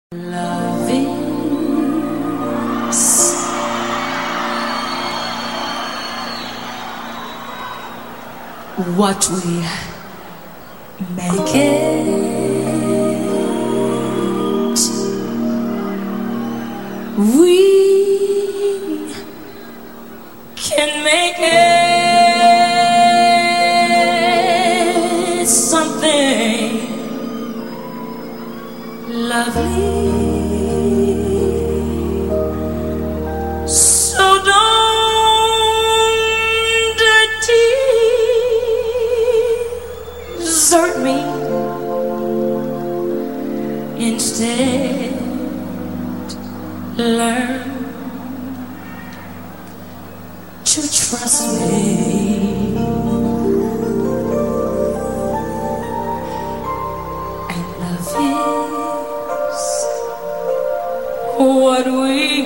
Love is what we make it. We can make it something lovely. So don't desert me. Instead, learn to trust me. And love is what we